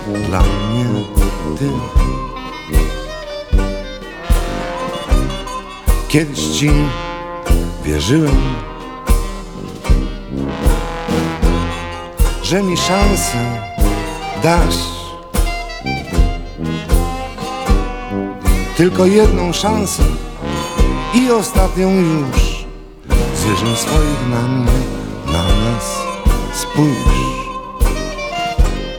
dla mnie ty. Kiedyś ci wierzyłem, że mi szansę dasz. Tylko jedną szansę i ostatnią już. Zwierzę swoich na mnie, na nas spójrz.